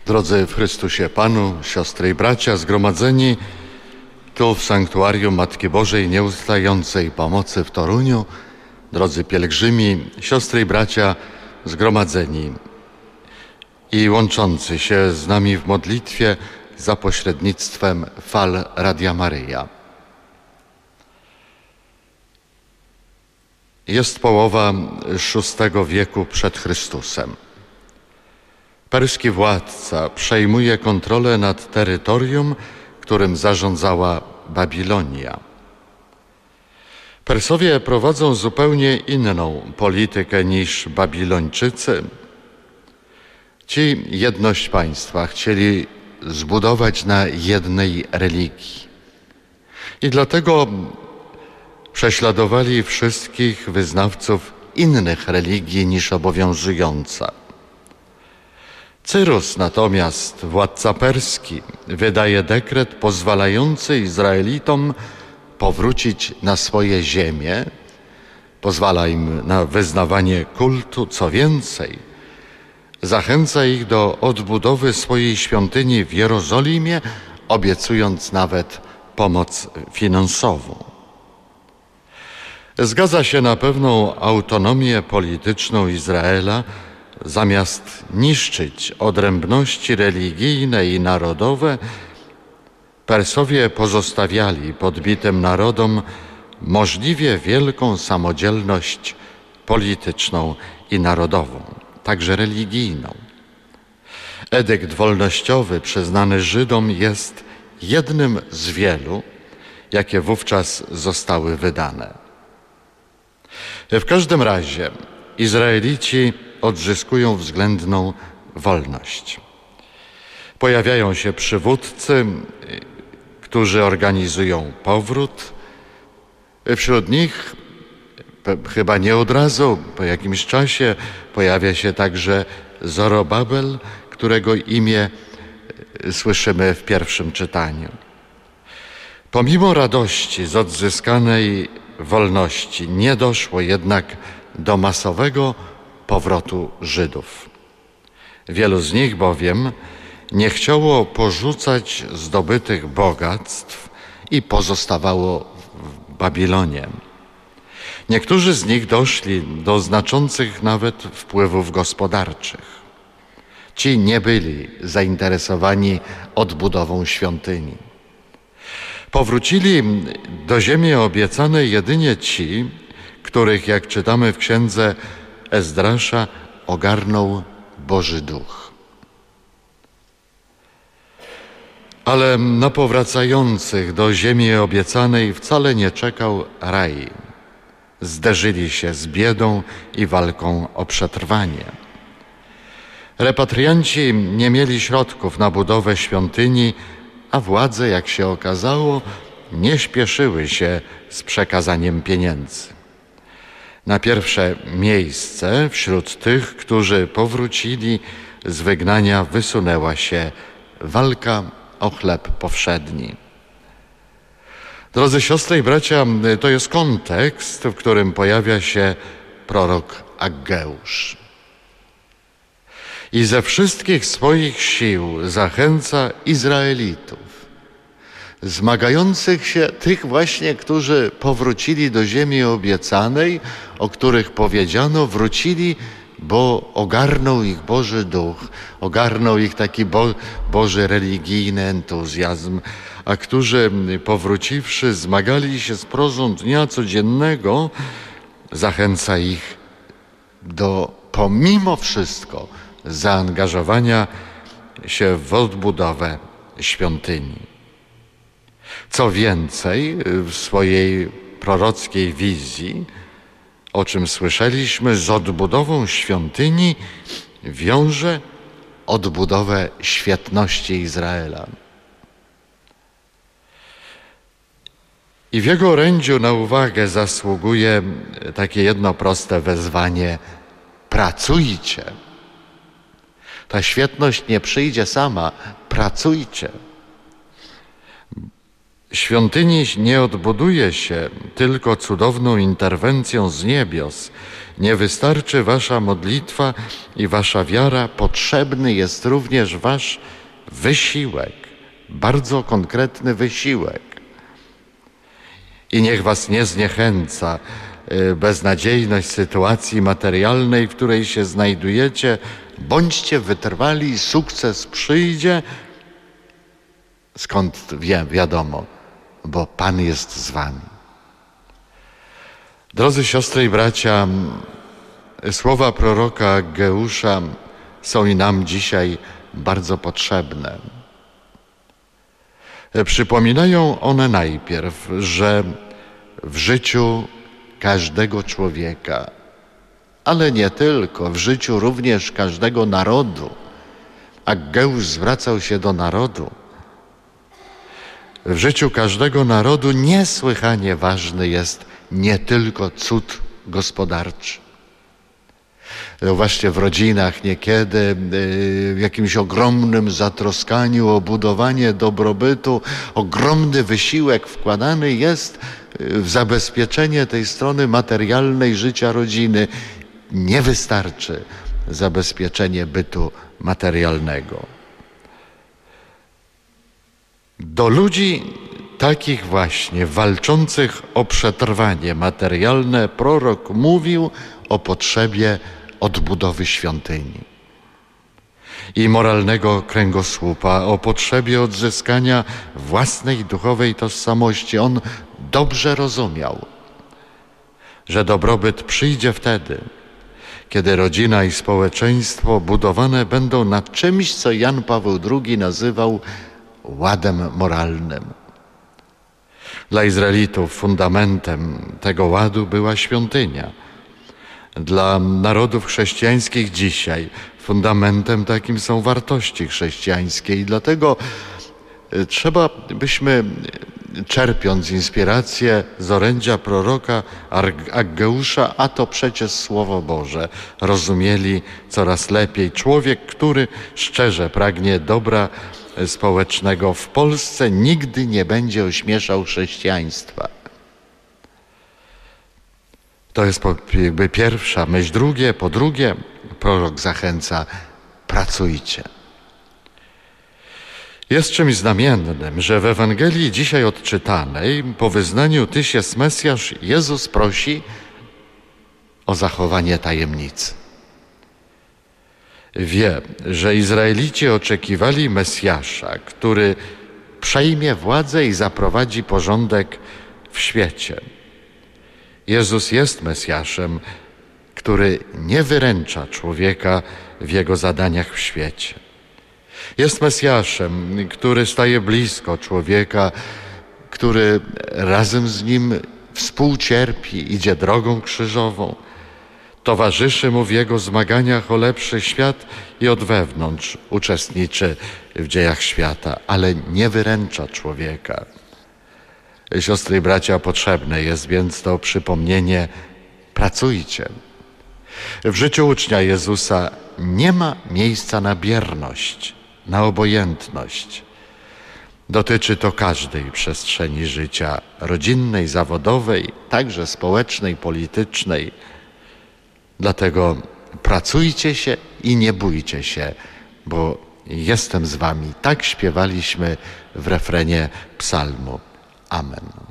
Drodzy w Chrystusie Panu, siostry i bracia zgromadzeni tu w Sanktuarium Matki Bożej Nieustającej Pomocy w Toruniu, drodzy pielgrzymi, siostry i bracia zgromadzeni i łączący się z nami w modlitwie za pośrednictwem fal Radia Maryja. Jest połowa VI wieku przed Chrystusem. Perski władca przejmuje kontrolę nad terytorium, którym zarządzała Babilonia. Persowie prowadzą zupełnie inną politykę niż Babilończycy. Ci jedność państwa chcieli zbudować na jednej religii. I dlatego prześladowali wszystkich wyznawców innych religii niż obowiązująca. Cyrus natomiast, władca perski, wydaje dekret pozwalający Izraelitom powrócić na swoje ziemię, pozwala im na wyznawanie kultu, co więcej, zachęca ich do odbudowy swojej świątyni w Jerozolimie, obiecując nawet pomoc finansową. Zgadza się na pewną autonomię polityczną Izraela, zamiast niszczyć odrębności religijne i narodowe, Persowie pozostawiali podbitym narodom możliwie wielką samodzielność polityczną i narodową, także religijną. Edykt wolnościowy przyznany Żydom jest jednym z wielu, jakie wówczas zostały wydane. W każdym razie Izraelici odzyskują względną wolność. Pojawiają się przywódcy, którzy organizują powrót. Wśród nich, chyba nie od razu, po jakimś czasie, pojawia się także Zorobabel, którego imię słyszymy w pierwszym czytaniu. Pomimo radości z odzyskanej wolności nie doszło jednak do masowego powrotu Żydów. Wielu z nich bowiem nie chciało porzucać zdobytych bogactw i pozostawało w Babilonie. Niektórzy z nich doszli do znaczących nawet wpływów gospodarczych. Ci nie byli zainteresowani odbudową świątyni. Powrócili do ziemi obiecanej jedynie ci, których, jak czytamy w księdze Ezdrasza, ogarnął Boży Duch. Ale na powracających do ziemi obiecanej wcale nie czekał raj. Zderzyli się z biedą i walką o przetrwanie. Repatrianci nie mieli środków na budowę świątyni, a władze, jak się okazało, nie śpieszyły się z przekazaniem pieniędzy. Na pierwsze miejsce wśród tych, którzy powrócili z wygnania, wysunęła się walka o chleb powszedni. Drodzy siostry i bracia, to jest kontekst, w którym pojawia się prorok Aggeusz. I ze wszystkich swoich sił zachęca Izraelitów, zmagających się, tych właśnie, którzy powrócili do ziemi obiecanej, o których powiedziano, wrócili, bo ogarnął ich Boży Duch, ogarnął ich taki Boży religijny entuzjazm, a którzy powróciwszy zmagali się z prozą dnia codziennego, zachęca ich do pomimo wszystko zaangażowania się w odbudowę świątyni. Co więcej, w swojej prorockiej wizji, o czym słyszeliśmy, z odbudową świątyni wiąże odbudowę świetności Izraela. I w jego orędziu na uwagę zasługuje takie jedno proste wezwanie: pracujcie. Ta świetność nie przyjdzie sama, pracujcie. Świątyni nie odbuduje się tylko cudowną interwencją z niebios. Nie wystarczy wasza modlitwa i wasza wiara. Potrzebny jest również wasz wysiłek, bardzo konkretny wysiłek. I niech was nie zniechęca beznadziejność sytuacji materialnej, w której się znajdujecie. Bądźcie wytrwali, sukces przyjdzie. Skąd wiadomo? Bo Pan jest z wami. Drodzy siostry i bracia, słowa proroka Aggeusza są i nam dzisiaj bardzo potrzebne. Przypominają one najpierw, że w życiu każdego człowieka, ale nie tylko, w życiu również każdego narodu, Aggeusz zwracał się do narodu, w życiu każdego narodu niesłychanie ważny jest nie tylko cud gospodarczy. Właśnie w rodzinach niekiedy w jakimś ogromnym zatroskaniu o budowanie dobrobytu, ogromny wysiłek wkładany jest w zabezpieczenie tej strony materialnej życia rodziny. Nie wystarczy zabezpieczenie bytu materialnego. Do ludzi takich właśnie walczących o przetrwanie materialne prorok mówił o potrzebie odbudowy świątyni i moralnego kręgosłupa, o potrzebie odzyskania własnej duchowej tożsamości. On dobrze rozumiał, że dobrobyt przyjdzie wtedy, kiedy rodzina i społeczeństwo budowane będą na czymś, co Jan Paweł II nazywał ładem moralnym. Dla Izraelitów fundamentem tego ładu była świątynia. Dla narodów chrześcijańskich dzisiaj fundamentem takim są wartości chrześcijańskie i dlatego trzeba byśmy, czerpiąc inspirację z orędzia proroka Aggeusza, a to przecież Słowo Boże, rozumieli coraz lepiej. Człowiek, który szczerze pragnie dobra społecznego w Polsce, nigdy nie będzie ośmieszał chrześcijaństwa. To jest jakby pierwsza myśl. Po drugie, prorok zachęca: pracujcie. Jest czymś znamiennym, że w Ewangelii dzisiaj odczytanej, po wyznaniu Tyś jest Mesjasz, Jezus prosi o zachowanie tajemnicy. Wie, że Izraelici oczekiwali Mesjasza, który przejmie władzę i zaprowadzi porządek w świecie. Jezus jest Mesjaszem, który nie wyręcza człowieka w jego zadaniach w świecie. Jest Mesjaszem, który staje blisko człowieka, który razem z nim współcierpi, idzie drogą krzyżową, towarzyszy mu w jego zmaganiach o lepszy świat i od wewnątrz uczestniczy w dziejach świata, ale nie wyręcza człowieka. Siostry i bracia, potrzebne jest więc to przypomnienie: pracujcie. W życiu ucznia Jezusa nie ma miejsca na bierność, na obojętność. Dotyczy to każdej przestrzeni życia rodzinnej, zawodowej, także społecznej, politycznej. Dlatego pracujcie się i nie bójcie się, bo jestem z wami. Tak śpiewaliśmy w refrenie psalmu. Amen.